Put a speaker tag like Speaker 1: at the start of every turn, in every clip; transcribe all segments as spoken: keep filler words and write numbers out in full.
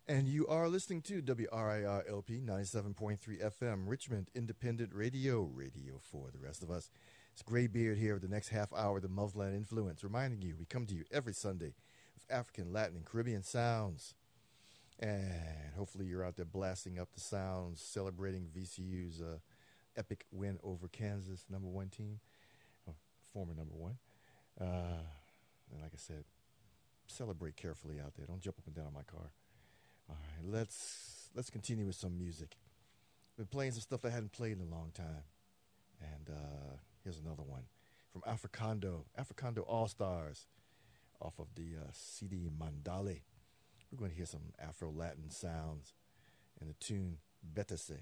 Speaker 1: And you are listening to W R I R L P ninety-seven point three F M, Richmond Independent Radio, radio for the rest of us. It's Graybeard here with the next half hour of the Muzzleland Influence, reminding you we come to you every Sunday with African, Latin, and Caribbean sounds. And hopefully you're out there blasting up the sounds, celebrating V C U's uh, epic win over Kansas, number one team, oh, former number one. Uh, and like I said, celebrate carefully out there. Don't jump up and down on my car. All right, let's let's continue with some music. Been playing some stuff I hadn't played in a long time, and uh, here's another one from Africando, Africando All Stars, off of the uh, C D Mandale. We're going to hear some Afro-Latin sounds and the tune Betese.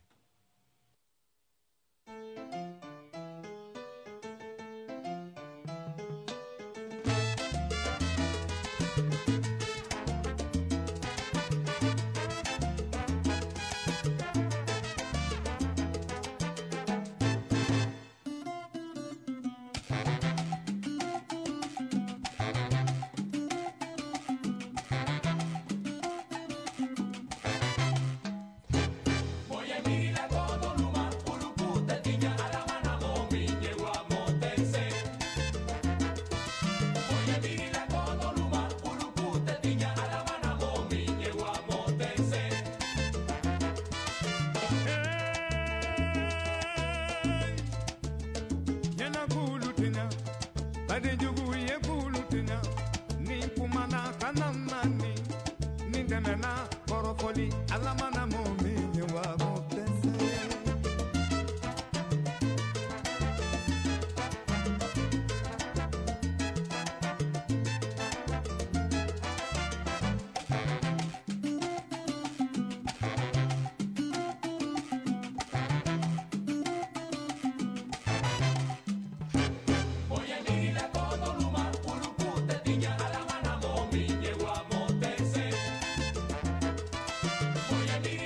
Speaker 2: Voy a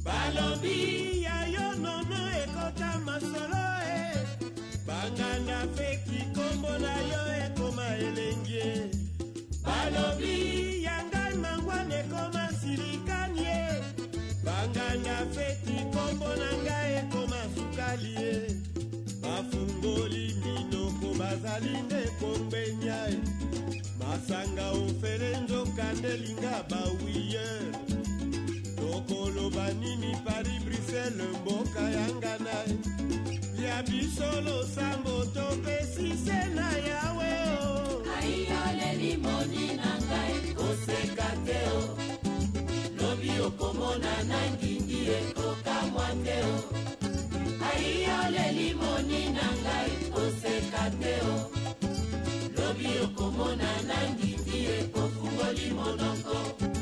Speaker 2: Balobi ya yo nono ekota masolo e banganda feki kombo na yo ekoma elengie. Balobi ya ngai mangwana ekoma silikanie banganda feki kombo na ngai ekoma sukalie. Bafungoli minoko bazali nde kombenya masanga ofele nzoka ndelinga bawiye. Tokolo banini Paris Bruxelles mboka yangana ya bisolo sambo topesi sena yawe o.
Speaker 3: Aiyole limoni nangai kosekateo lobi okomona nangingi ekokamwateo. Aiyole limoni nangai kosekateo lobi okomona nangingi ekofungoli monoko.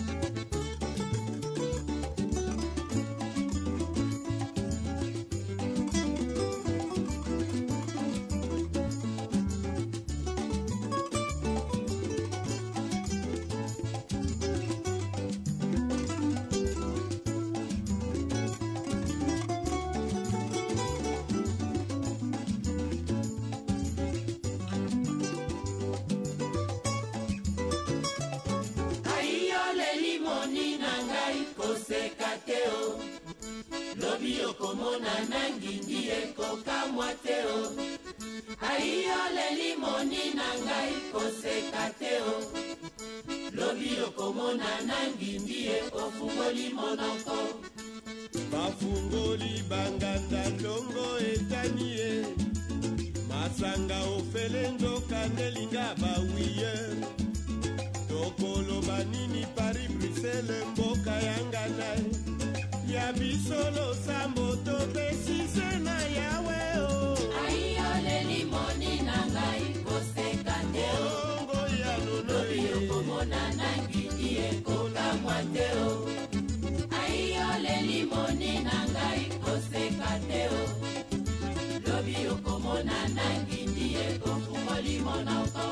Speaker 3: Lobi okomona nangindi ekokamwateo. Aiyole limoni nangai kosekateo lobi okomona nangindi ekofungoli monoko.
Speaker 2: Bafungoli banganda longo etanie masanga ofele nzoka ndelinga bawiye. Tokolo banini Paris Bruxelles mboka yangana ya bisolo sambo topesi sena yawe o.
Speaker 3: Aiyole limoni nangai kosekateo lobi okomona nangindi ekokamwateo. Aiyole limoni nangai kosekateo lobi okomona nangindi ekofungoli monoko.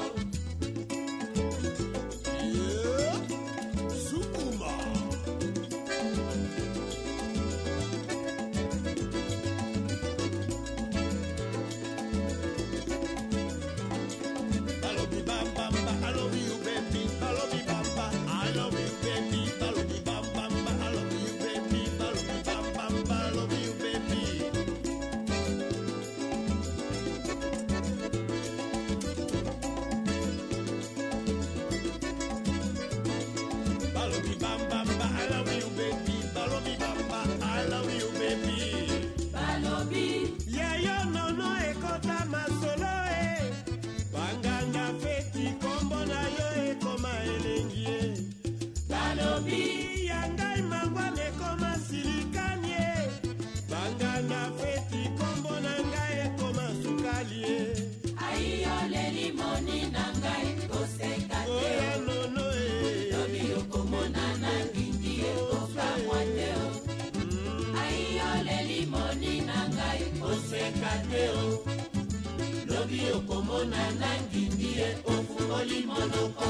Speaker 3: Lobi okomona nangindi ekofungoli monoko.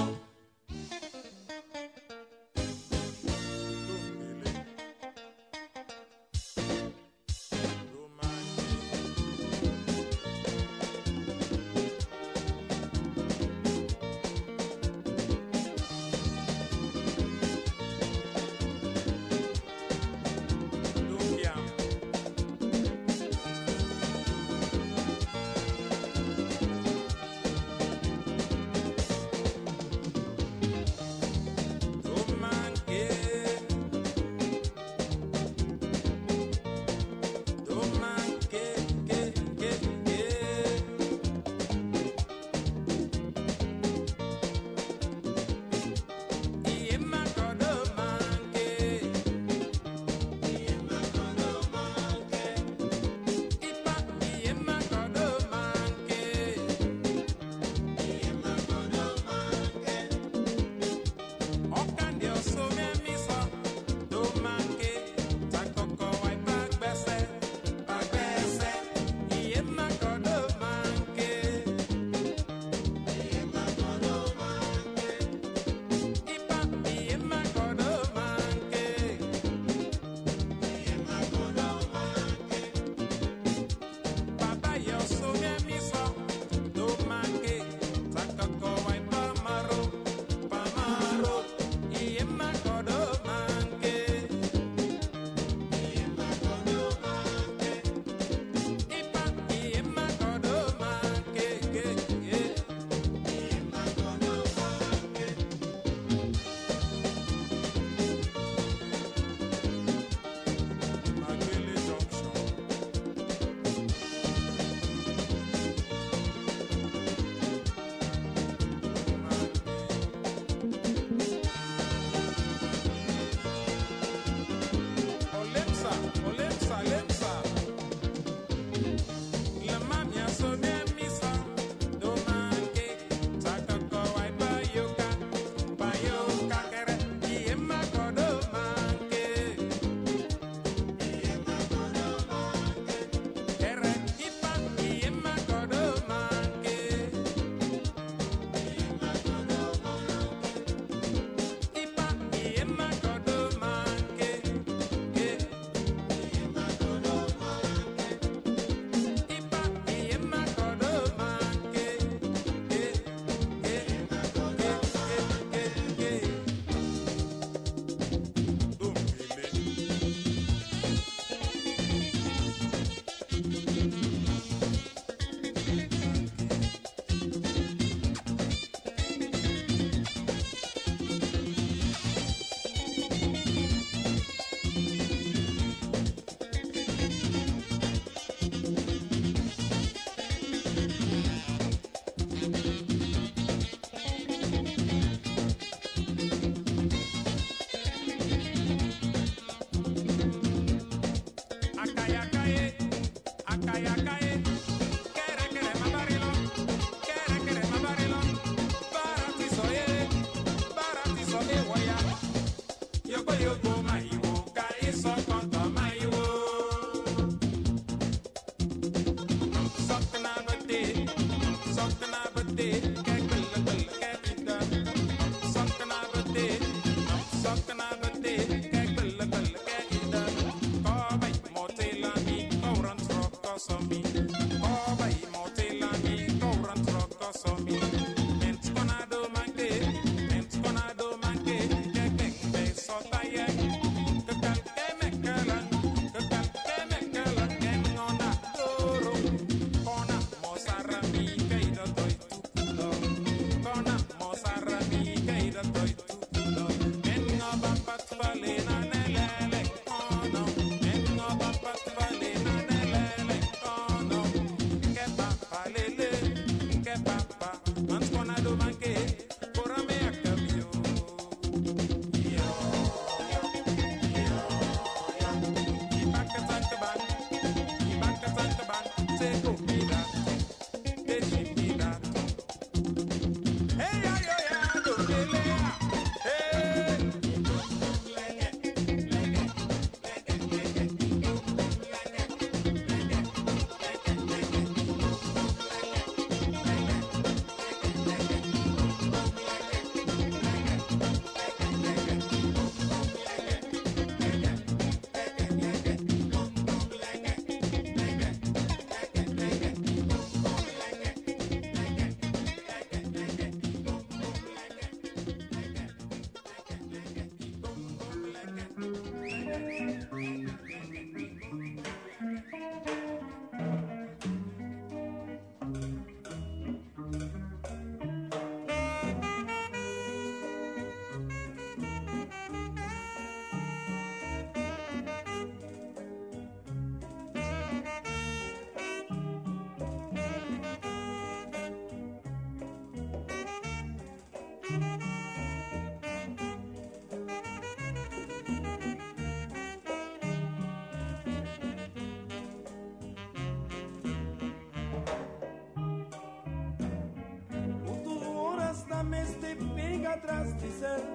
Speaker 4: atrás de ser,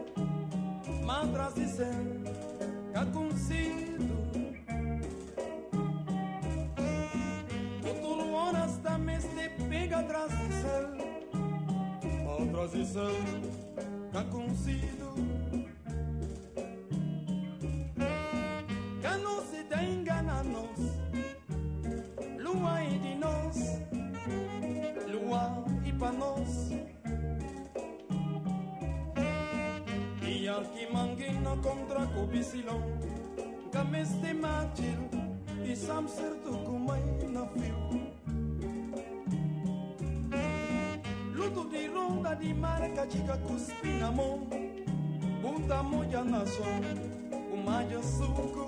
Speaker 4: más atrás de ser, cacuncido. Tudo honestamente pega atrás de ser, más atrás de ser, cacuncido. Que não se dá enganar-nos, lua e de nós, lua e para nós. Que manguina contra cobicilão, cameste matil e sam certo como na fio. Luto de ronda de marca chica cuspi na mão, puta moja na som, o maio suco.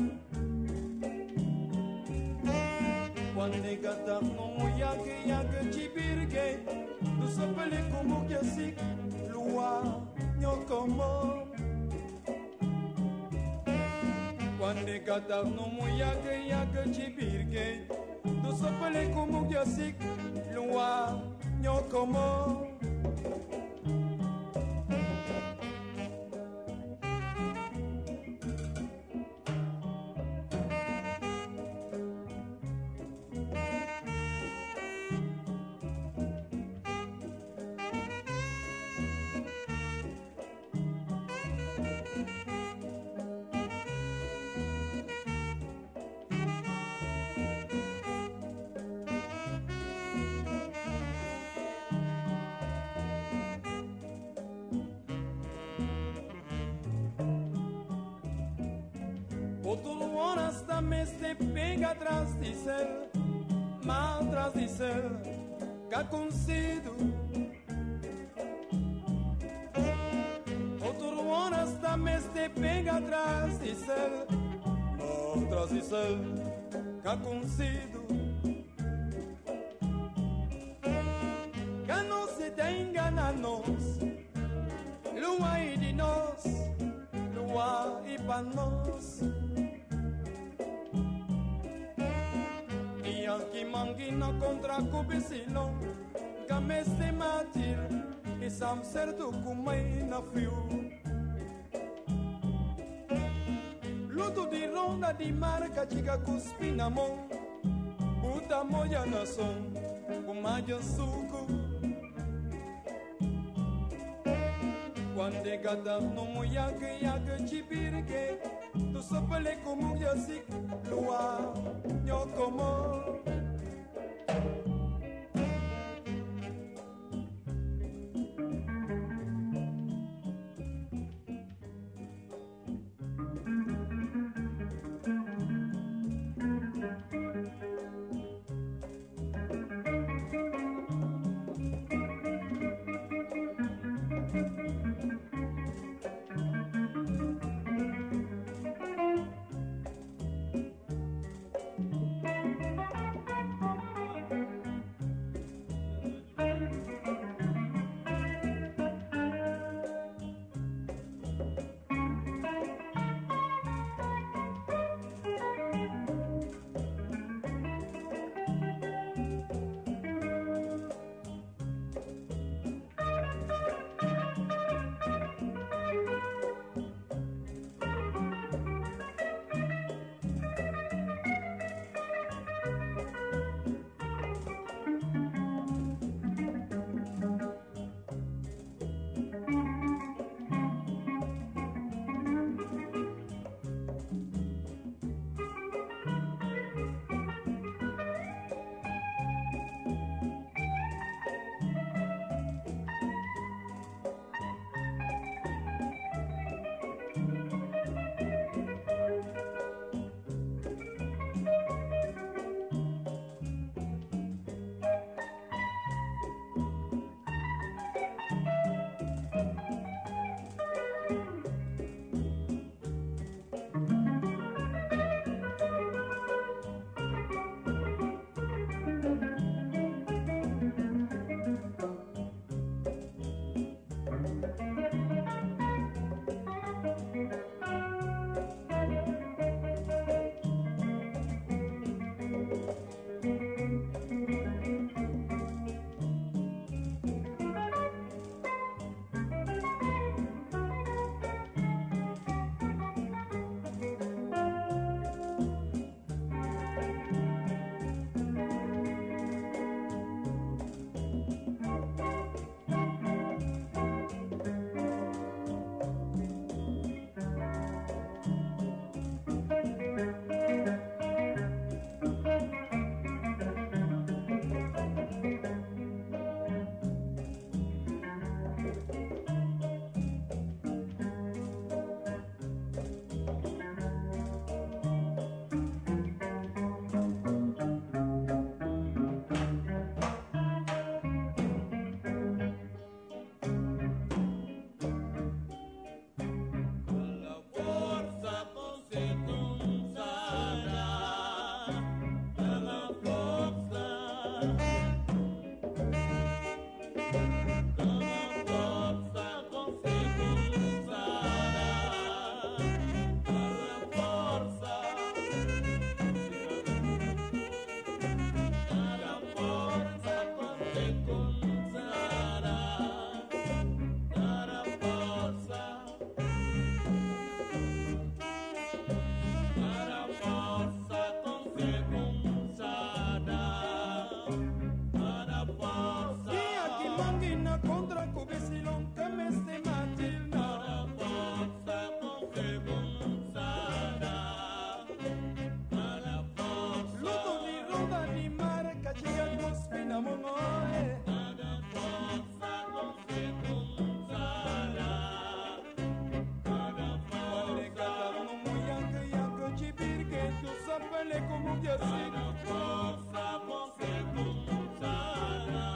Speaker 4: Quando gata no yaque yaque chibirgue, tu sopele como que assim, lua nyo como. Wande kata no mu yaga yaga chibirge do sopele kumu gyasik luwa nyokomo Outro horas também se pega atrás de céu, mal atrás de céu, cá consigo. Outro horas também se pega atrás de céu, mal atrás de céu, cá consigo. Cá não se tem engana nós, lua e de nós, lua e para nós. Que manguina contra cubicilão, game se matir, e sam certo kumai na fio. Luto de ronda de marca, chica cuspi na mão, puta moja na som, kumaja suco. Quando gata no muyaga yaga chibirge, tu sopele como yasik, lua, nyokomo. ele como que assim.
Speaker 2: Força, você consara.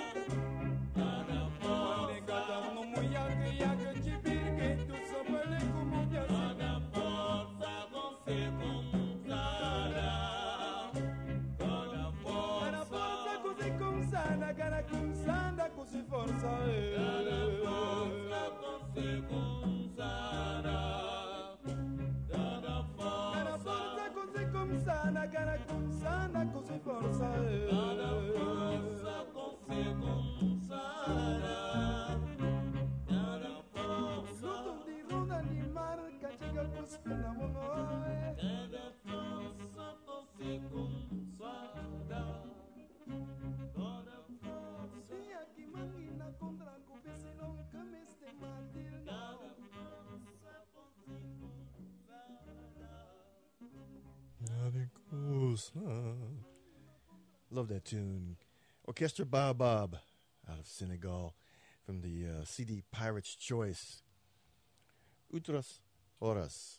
Speaker 4: Quando cada no mulher que ia que te virgue, tu só ele como que assim.
Speaker 2: Força, você consara.
Speaker 4: Cara força così con sana, cara con sana così forza.
Speaker 2: Cada força, você consara. Cada
Speaker 4: Cara
Speaker 2: força.
Speaker 4: forza così con sana, cara con sana così forza.
Speaker 2: Cada força você consara. Cada força.
Speaker 4: Luto di ronda di marca, chica così na mono.
Speaker 2: Cada força você consara. Cada força.
Speaker 4: Sia que manguina contra cubisi non camiste matil.
Speaker 2: Cada força você consara.
Speaker 1: Love that tune. Orchestra Baobab out of Senegal from the uh, C D Pirate's Choice. Outras Horas.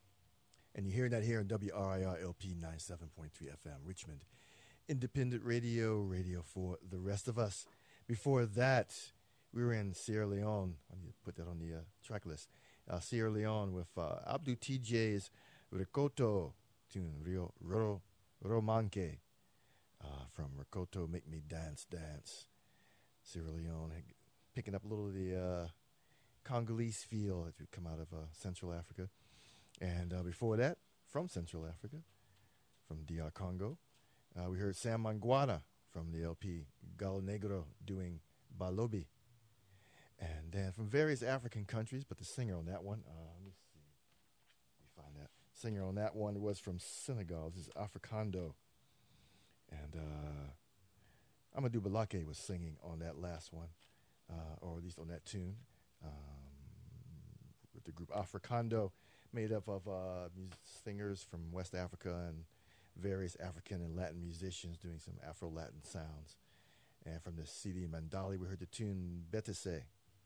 Speaker 1: And you're hearing that here on W R I R L P ninety-seven point three F M, Richmond. Independent radio, radio for the rest of us. Before that, we were in Sierra Leone. I need to put that on the uh, track list. Uh, Sierra Leone with uh, Abdou T J's Rikoto tune, Rio Ro Romanke, uh, from Rikoto Make Me Dance Dance. Sierra Leone, picking up a little of the uh, Congolese feel as we come out of uh, Central Africa. And uh, before that, from Central Africa, from D R Congo, uh, we heard Sam Mangwana from the L P Galo Negro doing Balobi. And then from various African countries, but the singer on that one, uh, let me see, let me find that. Singer on that one was from Senegal. This is Africando. And uh, Amadou Balake was singing on that last one, uh, or at least on that tune, um, with the group Africando, made up of uh, mus- singers from West Africa and various African and Latin musicians doing some Afro-Latin sounds. And from the C D Mandali, we heard the tune Betese.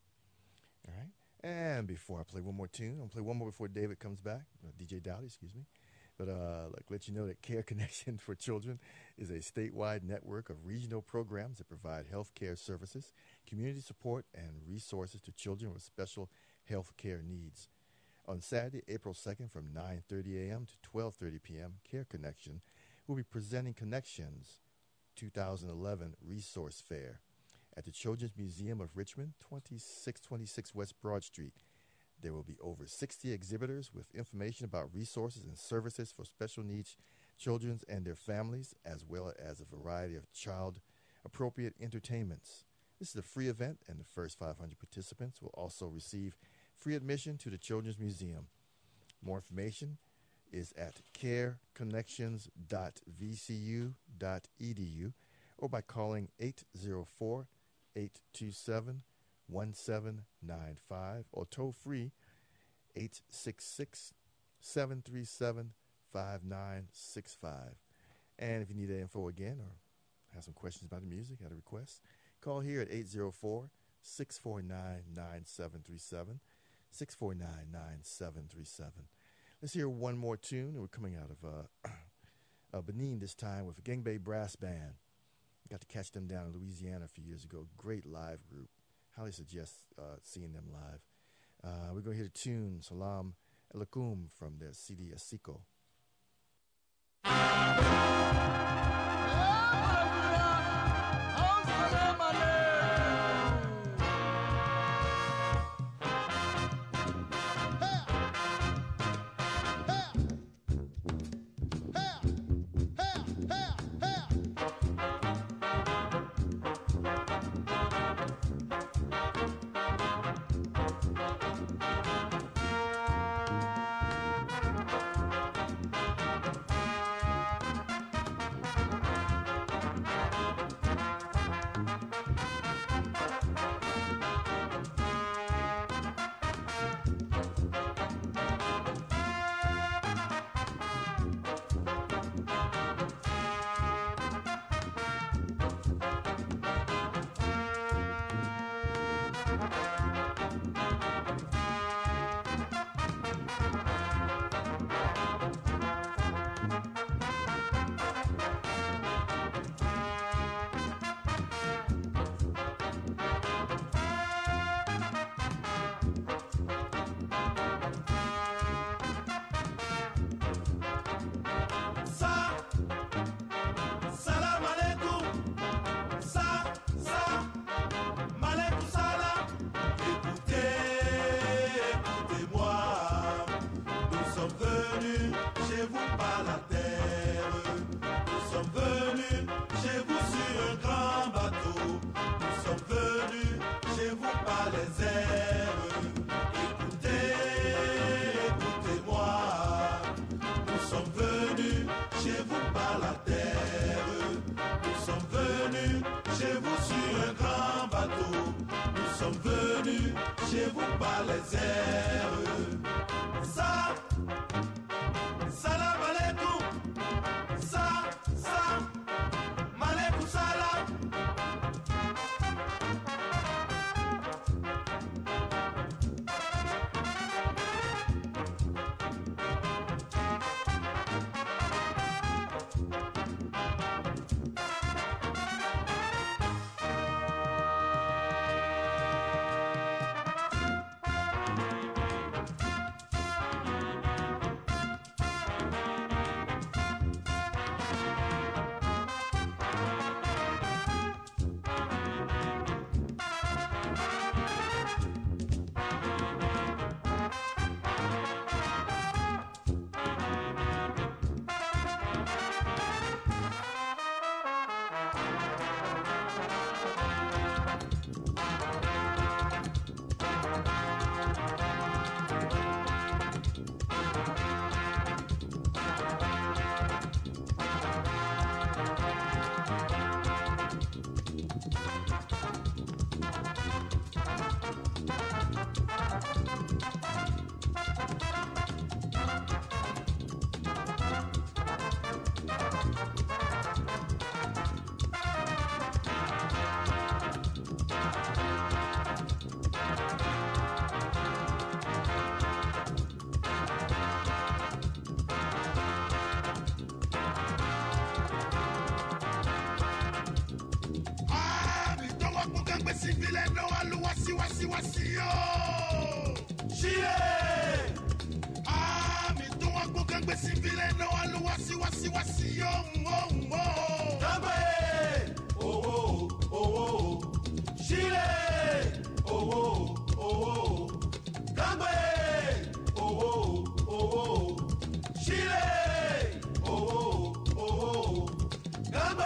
Speaker 1: All right. And before I play one more tune, I'll play one more before David comes back, uh, D J Dowdy, excuse me. But uh, like let you know that Care Connection for Children is a statewide network of regional programs that provide health care services, community support, and resources to children with special health care needs. On Saturday, April second, from nine thirty a.m. to twelve thirty p.m., Care Connection will be presenting Connections two thousand eleven Resource Fair at the Children's Museum of Richmond, twenty-six twenty-six West Broad Street. There will be over sixty exhibitors with information about resources and services for special needs children and their families, as well as a variety of child-appropriate entertainments. This is a free event, and the first five hundred participants will also receive free admission to the Children's Museum. More information is at care connections dot v c u dot e d u or by calling eight zero four, eight two seven, one seven nine five or toll free eight six six, seven three seven, five nine six five. And if you need that info again or have some questions about the music, have a request, call here at eight zero four, six four nine, nine seven three seven, six four nine, nine seven three seven. Let's hear one more tune. We're coming out of uh, uh, Benin this time with a Gangbei Brass Band. Got to catch them down in Louisiana a few years ago. Great live group. Highly suggest uh, seeing them live. Uh, we're going to hear the tune Salam Alaikum from their C D Asiko.
Speaker 2: sommes venus chez vous par les airs. Ça, salam alaikum. Ça, ça, malaikum salam.
Speaker 5: Vile no alu wasi wasi wasi yo.
Speaker 2: Chile.
Speaker 5: Ah, mi don agbo kangbe si vile no alu wasi wasi wasi yo. Mo mo.
Speaker 2: Kangbe. Oh oh oh oh. Chile. Oh oh oh oh. Kangbe. Oh oh oh oh. Chile. Oh oh oh oh. Kangbe.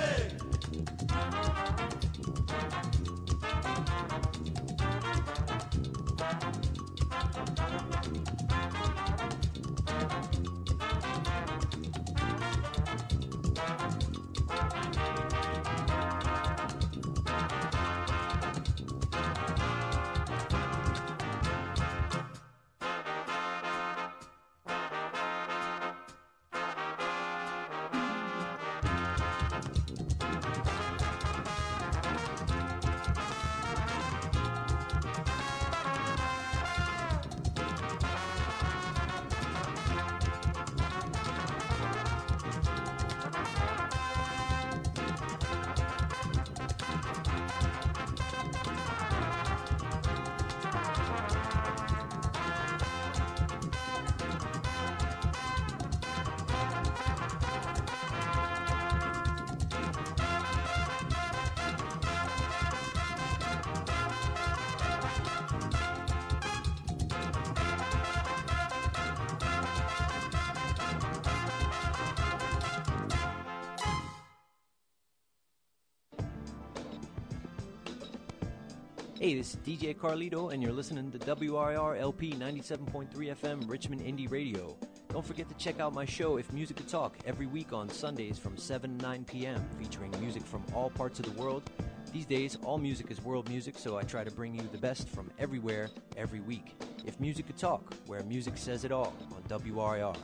Speaker 6: Hey, this is D J Carlito, and you're listening to W R I R L P ninety-seven point three F M Richmond Indie Radio. Don't forget to check out my show, If Music Could Talk, every week on Sundays from seven to nine p.m., featuring music from all parts of the world. These days, all music is world music, so I try to bring you the best from everywhere, every week. If Music Could Talk, where music says it all, on W R I R.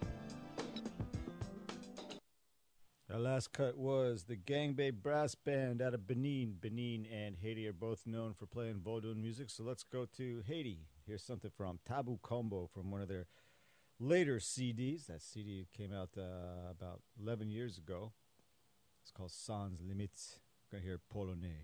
Speaker 7: Our last cut was the Gangbei Brass Band out of Benin. Benin and Haiti are both known for playing vaudeville music, so let's go to Haiti. Here's something from Tabu Combo from one of their later C Ds. That C D came out uh, about eleven years ago. It's called Sans Limites. We're going to hear Polonais.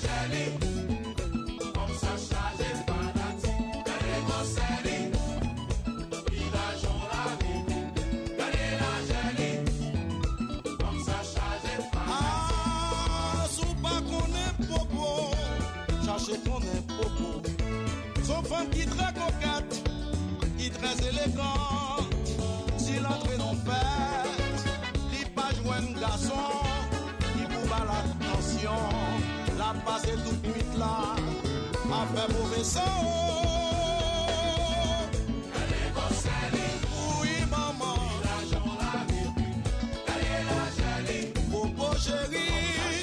Speaker 2: Comme ça chargé par la femme qui très coquette, qui très élégante. Si l'entrée non faite, il pas jouer un garçon qui pour l'attention. La passer toute nuit là, a fait mauvais sang. Oui maman, Popo chérie.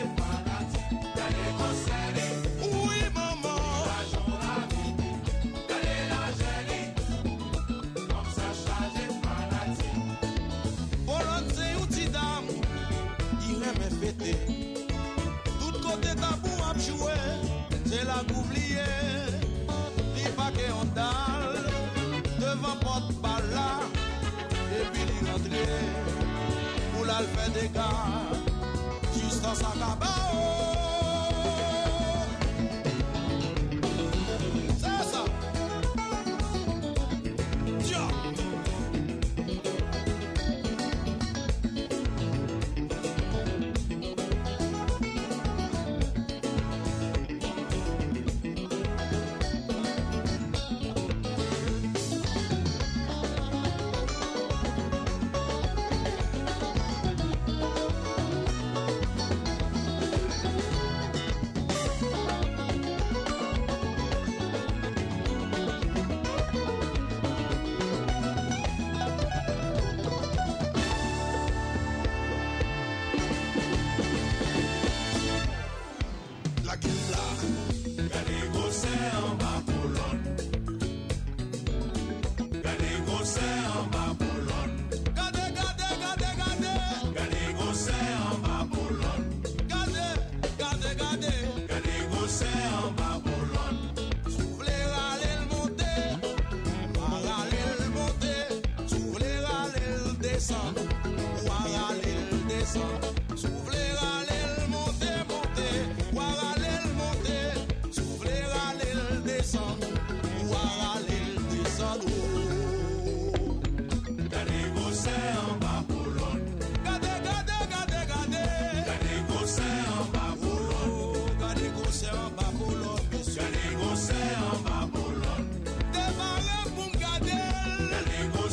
Speaker 2: Oui maman, Bolon c'est une petite dame qui aime fêter. Tout côté tabou à jouer, c'est la goublier. Li pa que on dalle devant porte balle et puis li rentre pour la faire des gars juste en sa cabane. C'est ça. Tiens.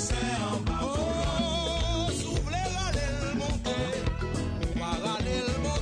Speaker 2: Oh, soufflez, allez le monter, voir aller le monter.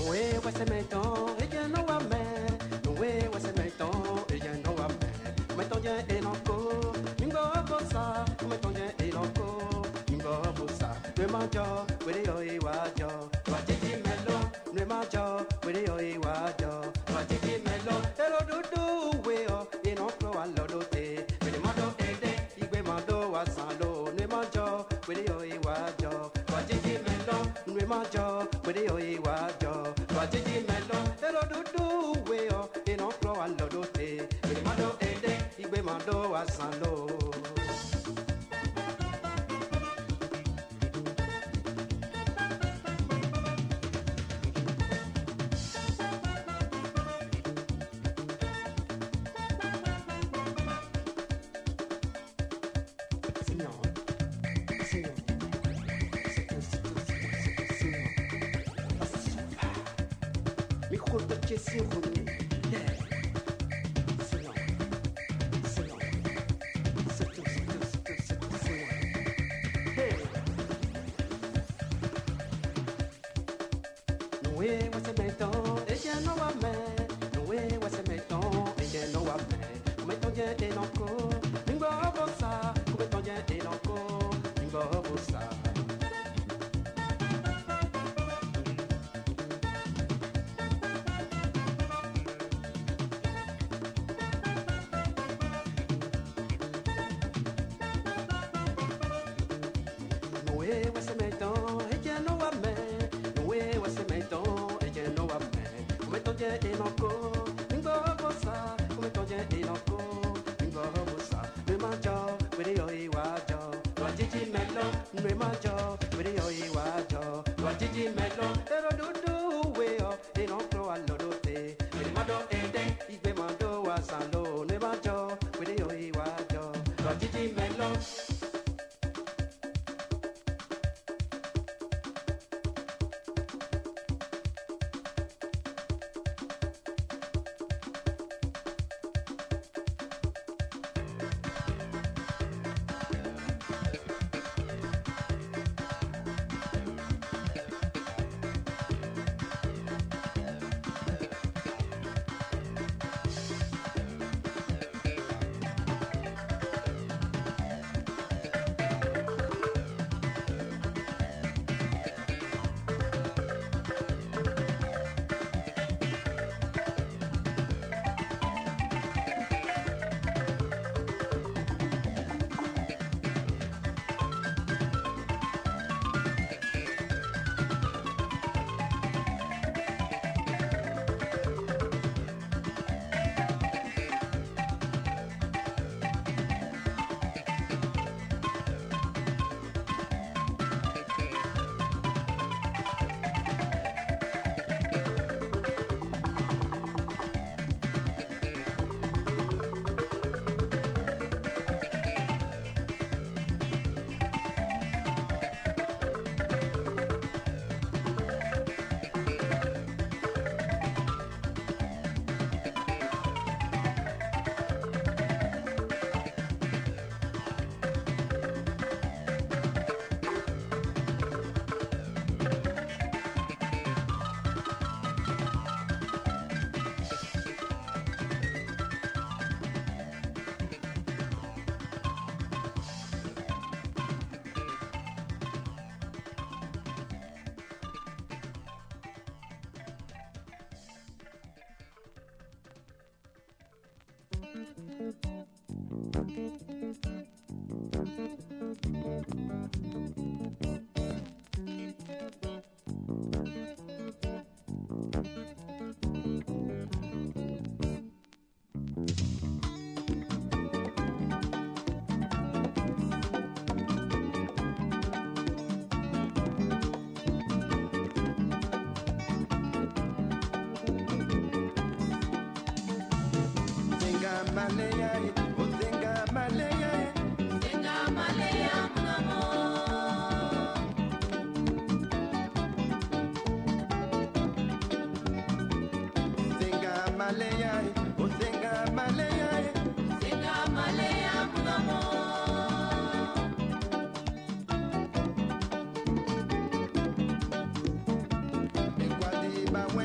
Speaker 8: Noé was a meton, et you know a man. Noé was a meton, et you know a man. Meton bien et l'encore, mingo bossa, meton bien et l'encore, mingo bossa. Le manjo, with the oi wajo, what did you melon? Le manjo, with the oi wajo, what did you melon? Hello, do do, we are in on flow and lodote. With the mando ede, igwe mando wasalo, le manjo, with the oi wajo, what did you melon? Le manjo, with the oi wajo, what did you melon? Hello, do do, we are in on flow and lodote. With the mando ede, igwe mando wasalo.
Speaker 9: Ba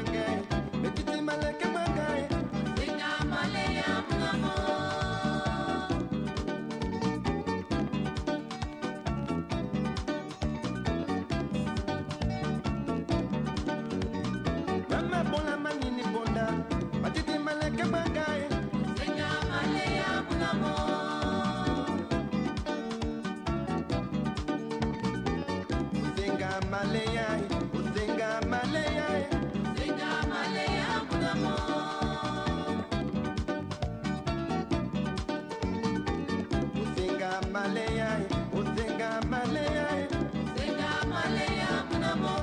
Speaker 8: Malaya, Uzenga Malaya,
Speaker 3: Uzenga Malaya, mon amour.
Speaker 8: Uzenga Malaya, Uzenga Malaya,
Speaker 3: Uzenga Malaya, mon amour.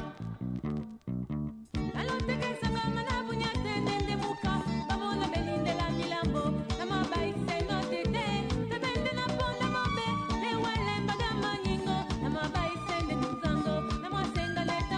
Speaker 9: Senga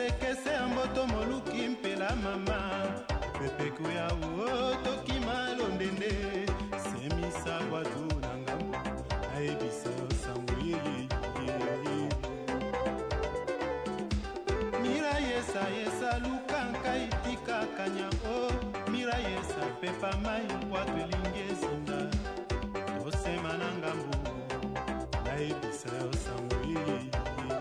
Speaker 8: esekese ya mboto moluki mpela mama pepeku ya uo tokima londende semisa bwatu na ngambo ayebisa osango yeyeyeye mira yesa yesa lukanka itika kanya o mira yesa pepa mai bwatu elingi ezinda tosema na ngambo ayebisa osango yeyeyeye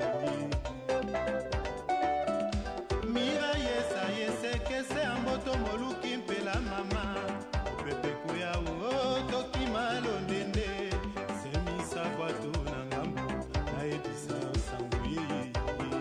Speaker 8: mira yesa yesekese ya mboto moluki mpela mama pepeku ya uo tokima londende semisa bwato na ngambo nayebisa osango yeyeyeye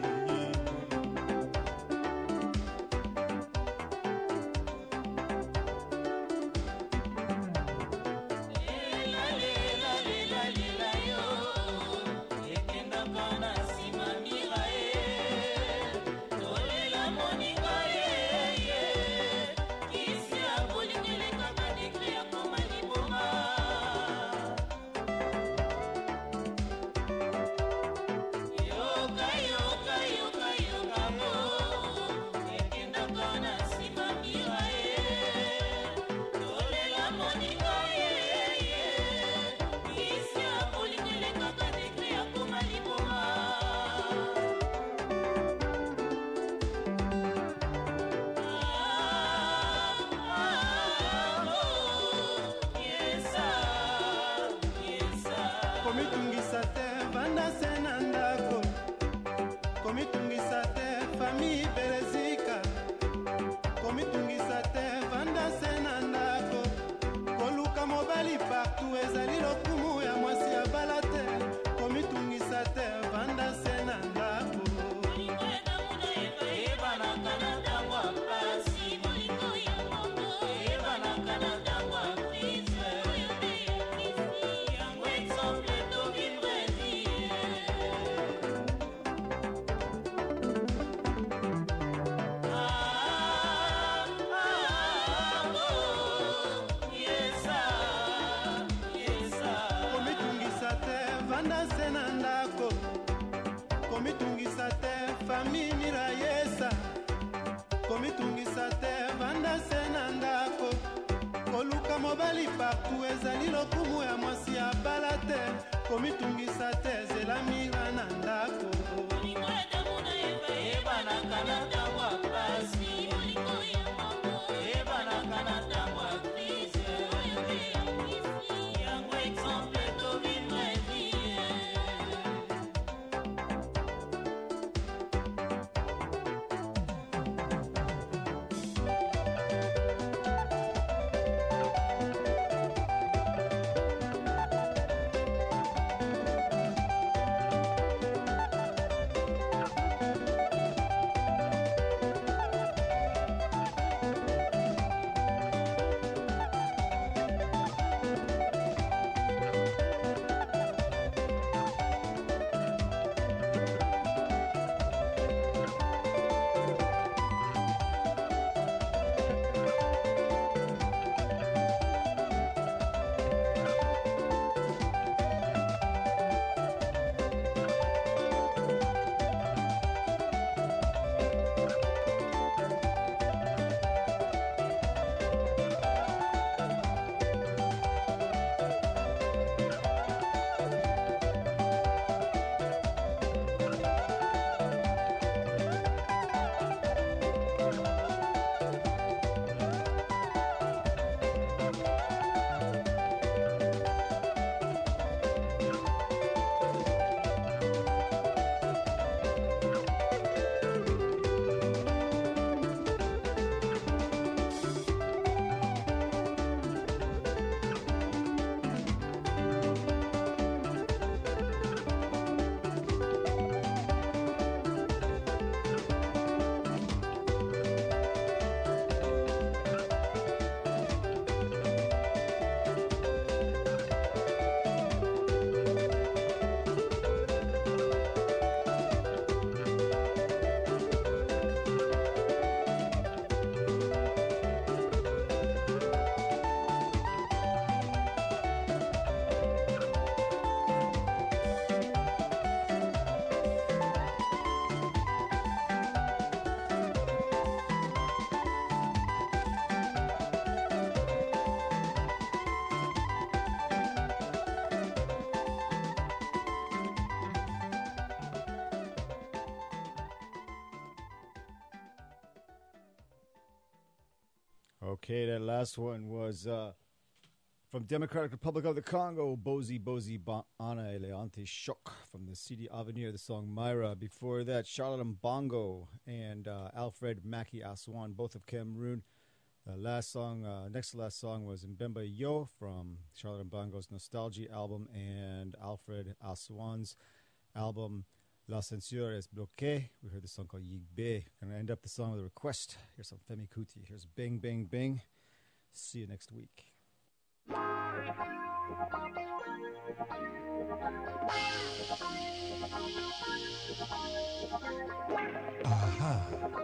Speaker 8: komitungisa te vanda se na ndako komitungisa te fami belezika komitungisa te vanda se na ndako koluka mobali partout ezali lokumu ya mwasi ya bala te komitungisa te vanda se na ndako komitungisa te fami mira yesa komitungisa te vanda se na ndako koluka mobali partout ezali lokumu ya mwasi ya bala te komitungisa te zela mira na ndako
Speaker 7: Okay, that last one was uh, from Democratic Republic of the Congo, Bozi Bozi ba- Ana Eleante Shock from the C D Avenir, the song Myra. Before that, Charlotte Mbongo and uh, Alfred Maki Aswan, both of Cameroon. The last song, uh, next to last song was Mbemba Yo from Charlotte Mbongo's Nostalgia album and Alfred Aswan's album La Censure es Bloquée. We heard the song called Yigbe. Gonna end up the song with a request. Here's some Femi Kuti. Here's Bing Bing Bing. See you next week.
Speaker 5: Aha.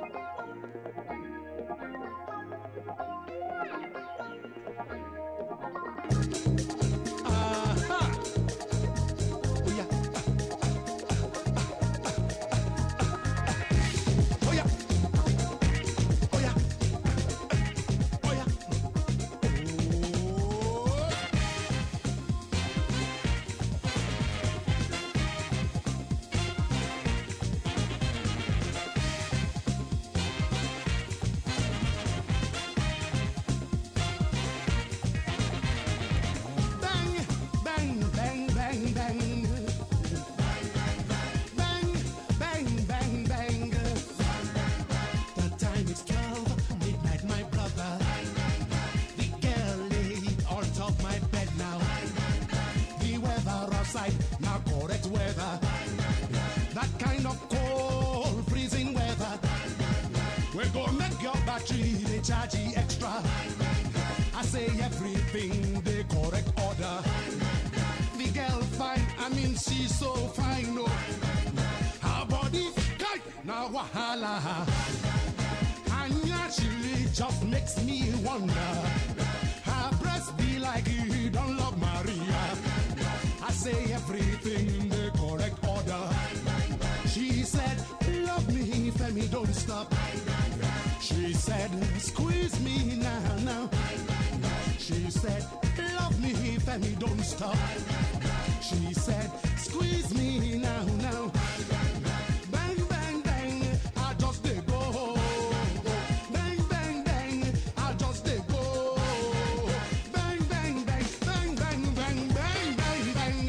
Speaker 5: Now correct weather, that kind of cold, freezing weather. We're gonna make your battery, they charge you extra. I say everything, they correct order. The girl fine, I mean she's so fine, no. Her body, kite, now wahala. And naturally just makes me wonder. Her breast be like you don't love Maria. I say everything in the correct order. She said, love me, Femi, don't stop. She said, squeeze me now, now. She said, love me, Femi, don't stop. She said, squeeze me now, now. Bang, bang, bang, I just dey go. Bang, bang, bang, I just dey go. Bang, bang, bang, bang, bang, bang, bang, bang, bang.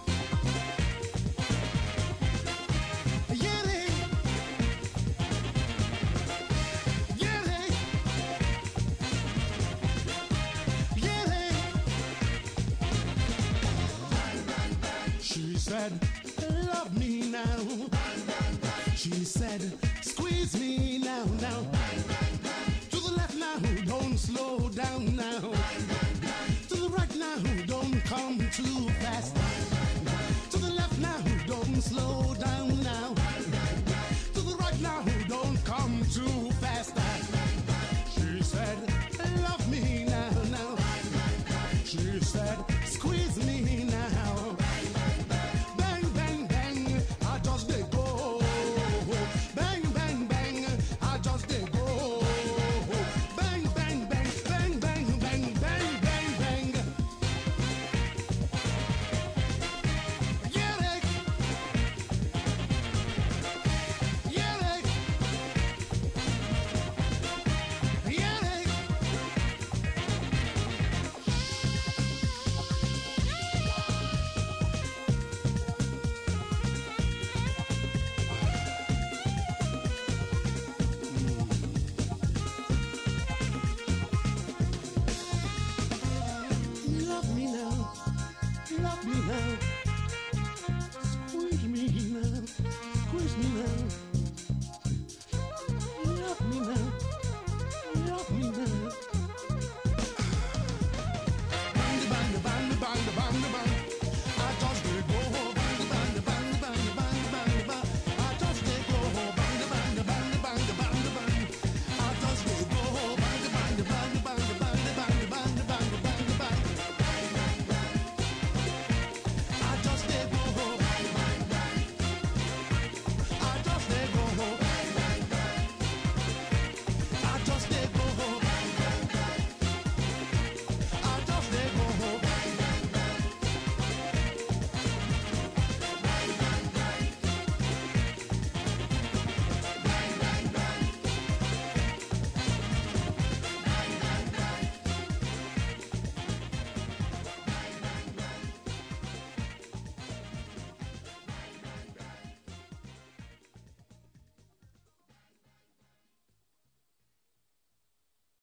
Speaker 5: Get it, get it, get it. She said, love me now. She said, squeeze me now, now. To the left now, don't slow down now. To the right now, don't come too fast. To the left now, don't slow down now. To the right now, don't come too